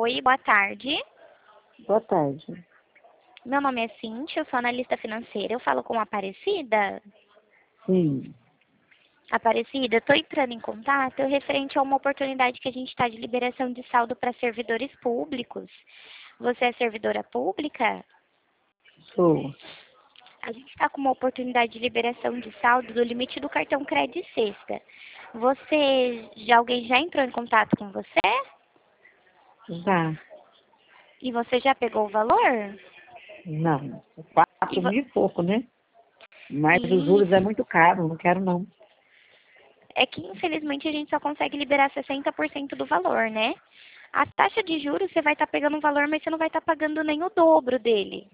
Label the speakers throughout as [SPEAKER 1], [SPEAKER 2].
[SPEAKER 1] Oi, boa tarde.
[SPEAKER 2] Boa tarde.
[SPEAKER 1] Meu nome é Cíntia, eu sou analista financeira. Eu falo com a Aparecida.
[SPEAKER 2] Sim.
[SPEAKER 1] Aparecida, estou entrando em contato referente a uma oportunidade que a gente está de liberação de saldo para servidores públicos. Você é servidora pública?
[SPEAKER 2] Sou.
[SPEAKER 1] A gente está com uma oportunidade de liberação de saldo do limite do cartão Crédito Sexta. Alguém já entrou em contato com você?
[SPEAKER 2] Já.
[SPEAKER 1] E você já pegou o valor?
[SPEAKER 2] Não.
[SPEAKER 1] E
[SPEAKER 2] 4 mil e pouco, né? Mas os juros é
[SPEAKER 1] Isso.
[SPEAKER 2] muito caro, não quero não.
[SPEAKER 1] É que infelizmente a gente só consegue liberar 60% do valor, né? A taxa de juros você vai estar pegando um valor, mas você não vai estar pagando nem o dobro dele.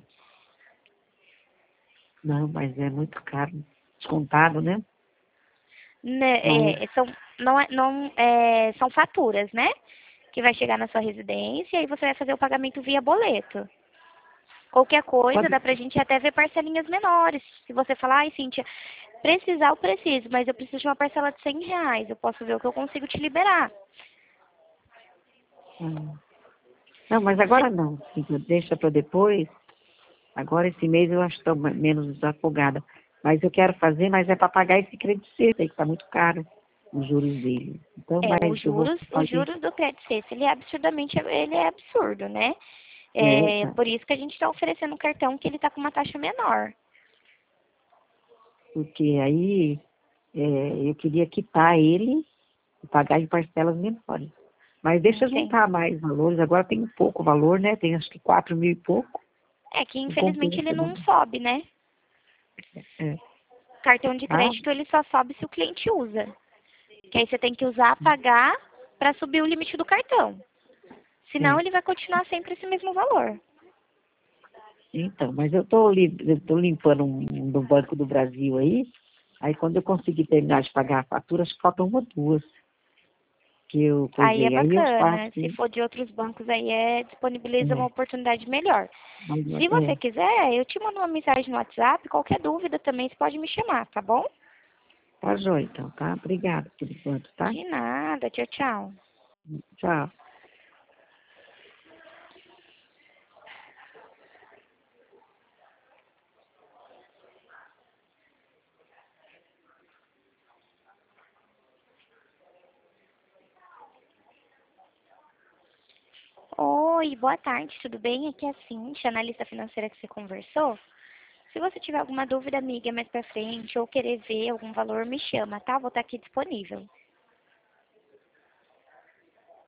[SPEAKER 2] Não, mas é muito caro. Descontado, né?
[SPEAKER 1] Né,
[SPEAKER 2] Mas,
[SPEAKER 1] são faturas, né? Que vai chegar na sua residência e você vai fazer o pagamento via boleto. Qualquer coisa,
[SPEAKER 2] quando,
[SPEAKER 1] dá pra gente até ver parcelinhas menores. Se você falar, ai, Cíntia, precisar eu preciso, mas eu preciso de uma parcela de R$ 100. Eu posso ver o que eu consigo te liberar.
[SPEAKER 2] não, mas agora não. Deixa para depois. Agora esse mês eu acho que estou menos desafogada. Mas eu quero fazer, mas é para pagar esse crédito aí, que está muito caro, os juros dele. Então,
[SPEAKER 1] Os
[SPEAKER 2] mas eu vou
[SPEAKER 1] os
[SPEAKER 2] fazer.
[SPEAKER 1] juros do crédito Sexta, ele é absurdo, né?
[SPEAKER 2] É,
[SPEAKER 1] É
[SPEAKER 2] tá.
[SPEAKER 1] por isso que a gente está oferecendo um cartão que ele está com uma taxa menor.
[SPEAKER 2] Porque aí eu queria quitar ele e pagar em parcelas menores. Mas deixa
[SPEAKER 1] Entende?
[SPEAKER 2] juntar mais valores. Agora tem pouco valor, né? Tem acho que 4 mil e pouco.
[SPEAKER 1] É que
[SPEAKER 2] Não
[SPEAKER 1] infelizmente ele
[SPEAKER 2] compensa,
[SPEAKER 1] não
[SPEAKER 2] não.
[SPEAKER 1] sobe, né?
[SPEAKER 2] É.
[SPEAKER 1] Cartão de
[SPEAKER 2] Ah,
[SPEAKER 1] crédito ele só sobe se o cliente usa. Que aí você tem que usar, pagar para subir o limite do cartão. Senão
[SPEAKER 2] é.
[SPEAKER 1] ele vai continuar sempre esse mesmo valor.
[SPEAKER 2] Então, mas eu tô limpando um do Banco do Brasil aí. Aí quando eu conseguir terminar de pagar a fatura, acho que faltam uma ou duas que eu
[SPEAKER 1] Aí é
[SPEAKER 2] coisei. Aí eu
[SPEAKER 1] bacana. Se
[SPEAKER 2] faço.
[SPEAKER 1] for de outros bancos aí disponibiliza uma
[SPEAKER 2] É,
[SPEAKER 1] oportunidade melhor.
[SPEAKER 2] mas,
[SPEAKER 1] Se você quiser, eu te mando uma mensagem no WhatsApp. Qualquer dúvida também você pode me chamar, tá bom?
[SPEAKER 2] tá joia, então, tá? Obrigada por enquanto, tá?
[SPEAKER 1] De nada. Tchau, tchau.
[SPEAKER 2] Tchau.
[SPEAKER 1] Oi, boa tarde, tudo bem? Aqui é a Cintia, analista financeira que você conversou. Se você tiver alguma dúvida, amiga, mais pra frente ou querer ver algum valor, me chama, tá? Vou estar aqui disponível.